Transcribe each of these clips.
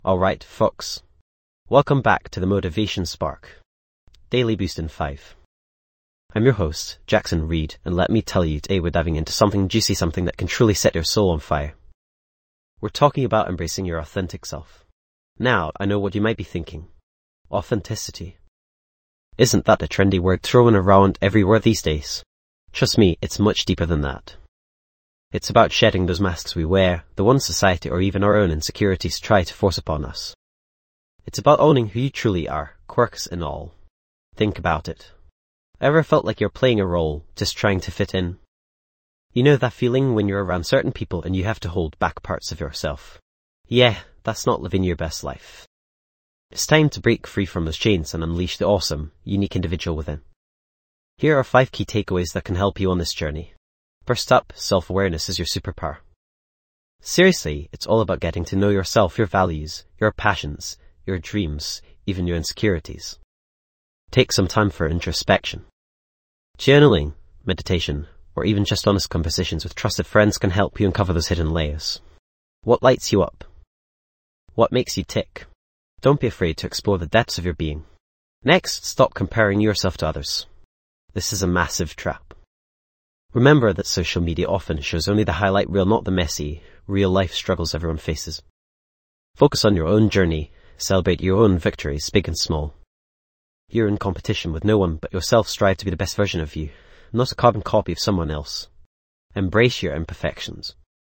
Alright, folks. Welcome back to the Motivation Spark. Daily Boost in 5. I'm your host, Jackson Reed, and let me tell you, today we're diving into something juicy, something that can truly set your soul on fire. We're talking about embracing your authentic self. Now, I know what you might be thinking. Authenticity. Isn't that a trendy word thrown around everywhere these days? Trust me, it's much deeper than that. It's about shedding those masks we wear, the ones society or even our own insecurities try to force upon us. It's about owning who you truly are, quirks and all. Think about it. Ever felt like you're playing a role, just trying to fit in? You know that feeling when you're around certain people and you have to hold back parts of yourself? Yeah, that's not living your best life. It's time to break free from those chains and unleash the awesome, unique individual within. Here are 5 key takeaways that can help you on this journey. First up, self-awareness is your superpower. Seriously, it's all about getting to know yourself, your values, your passions, your dreams, even your insecurities. Take some time for introspection. Journaling, meditation, or even just honest conversations with trusted friends can help you uncover those hidden layers. What lights you up? What makes you tick? Don't be afraid to explore the depths of your being. Next, stop comparing yourself to others. This is a massive trap. Remember that social media often shows only the highlight reel, not the messy, real-life struggles everyone faces. Focus on your own journey, celebrate your own victories, big and small. You're in competition with no one but yourself. Strive to be the best version of you, not a carbon copy of someone else. Embrace your imperfections.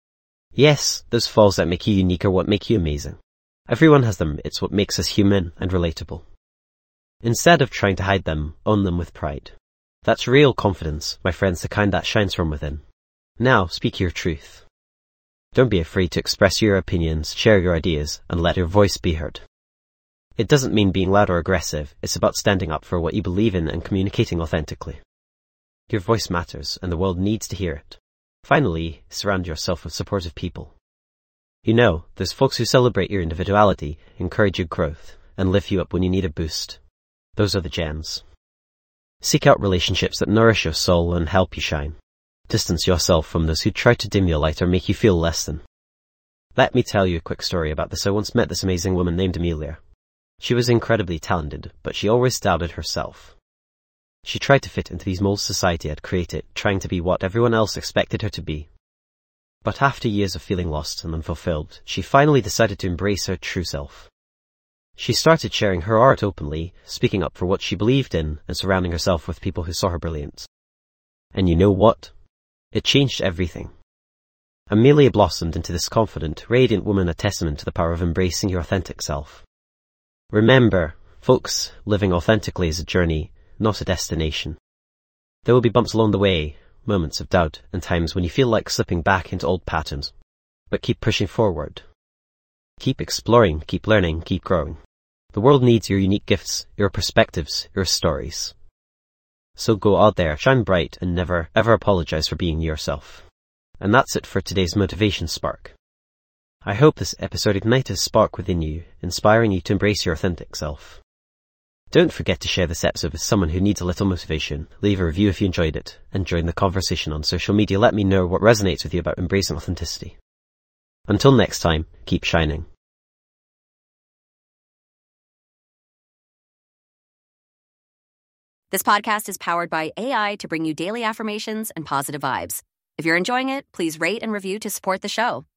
Yes, those flaws that make you unique are what make you amazing. Everyone has them, it's what makes us human and relatable. Instead of trying to hide them, own them with pride. That's real confidence, my friends, the kind that shines from within. Now, speak your truth. Don't be afraid to express your opinions, share your ideas, and let your voice be heard. It doesn't mean being loud or aggressive, it's about standing up for what you believe in and communicating authentically. Your voice matters, and the world needs to hear it. Finally, surround yourself with supportive people. You know, there's folks who celebrate your individuality, encourage your growth, and lift you up when you need a boost. Those are the gems. Seek out relationships that nourish your soul and help you shine. Distance yourself from those who try to dim your light or make you feel less than. Let me tell you a quick story about this. I once met this amazing woman named Amelia. She was incredibly talented, but she always doubted herself. She tried to fit into these molds society had created, trying to be what everyone else expected her to be. But after years of feeling lost and unfulfilled, she finally decided to embrace her true self. She started sharing her art openly, speaking up for what she believed in, and surrounding herself with people who saw her brilliance. And you know what? It changed everything. Amelia blossomed into this confident, radiant woman, a testament to the power of embracing your authentic self. Remember, folks, living authentically is a journey, not a destination. There will be bumps along the way, moments of doubt, and times when you feel like slipping back into old patterns. But keep pushing forward. Keep exploring, keep learning, keep growing. The world needs your unique gifts, your perspectives, your stories. So go out there, shine bright, and never, ever apologize for being yourself. And that's it for today's Motivation Spark. I hope this episode ignited a spark within you, inspiring you to embrace your authentic self. Don't forget to share this episode with someone who needs a little motivation. Leave a review if you enjoyed it, and join the conversation on social media. Let me know what resonates with you about embracing authenticity. Until next time, keep shining. This podcast is powered by AI to bring you daily affirmations and positive vibes. If you're enjoying it, please rate and review to support the show.